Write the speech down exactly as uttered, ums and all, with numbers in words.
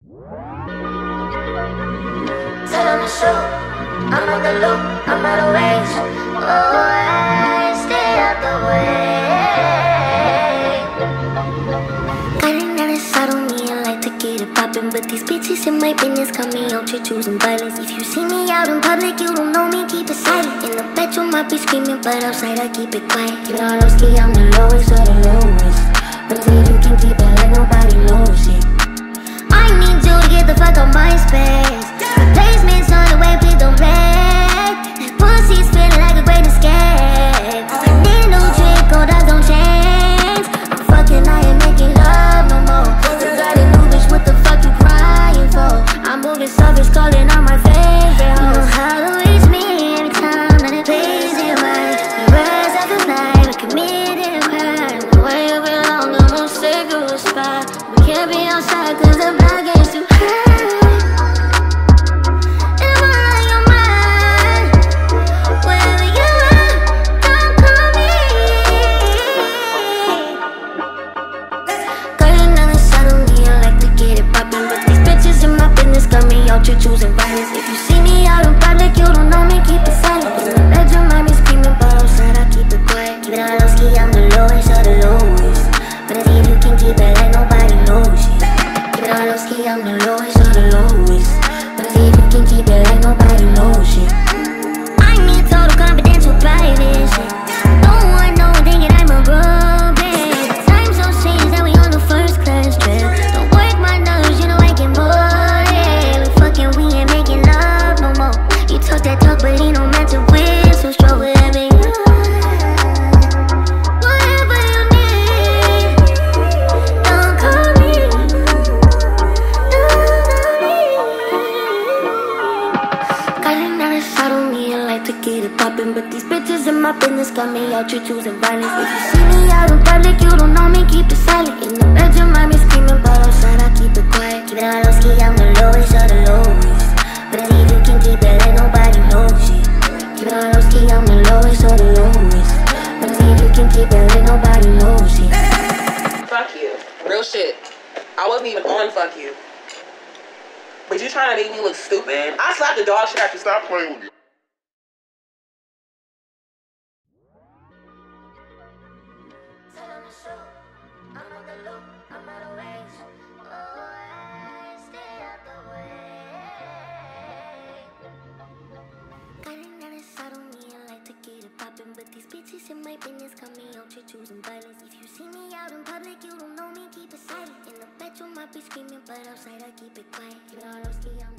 Set on the show, I'm on the loop, I'm out of range. Oh, I stay out the way. Got another side on me, I like to get it poppin', but these bitches in my business got me out here choosing violence. If you see me out in public, you don't know me, keep it silent. In the bedroom, I be screaming, but outside I keep it quiet. Keep it all low ski, I'm the lowest of the lowest. But if you can keep it like nobody knows it. I need you to get the fuck out my space. Replacements on the way, please don't play. That pussy's feeling like a great escape. I need a new trick, gold eyes don't change. I'm fucking, I ain't making love no more. You got a new bitch, what the fuck you crying for? I'm moving selfish, calling on my favorite hoes. You know how to reach me every time that it plays it right. You rise up at night, I committed a crime. The way you belong, I'm gonna save you a spot. We can't be outside cause the block is too high. You choosing violence. If you see me out in public, you don't know me, keep it silent. In the bedroom, I be screaming, but outside I keep it quiet. Keep it all low ski, I'm the lowest of the lowest. But I see if you can keep it like nobody knows it. Keep it all low ski, I'm the lowest of the lowest. But I see if you can keep it like nobody knows it. I need total confidential private shit. Don't want no one thinking I'm a robot. Time so changed that we on the first class trip. Don't work my nerves, you know I can more. We ain't making love no more. You talk that talk, but he no match to win. So strong whatever you want, whatever you need. Don't call me, don't call me. Got another shot on me, I like to get it poppin', but these bitches in my business got me out here choosing violence. If you see me out in public, you don't know me, keep it silent. In the bedroom, I be screaming, but outside I keep it quiet. Keep it all low ski, I'm the lowest of the lowest. But I see if you can keep it like nobody knows it. Keep it all low ski, I'm the lowest of the lowest. But I see if you can keep it like nobody knows it. Fuck you. Real shit. I wasn't even on fuck you. But you trying to make me look stupid? I slapped the dog shit after you. Stop playing with me. I'm on the loop, I'm out of range. Oh, I stay out the way. Got another side on me, I like to get it poppin', but these bitches in my business got me out here choosing violence. If you see me out in public, you don't know me, keep it silent. In the bedroom, I be screaming, but outside I keep it quiet. Keep it all low ski,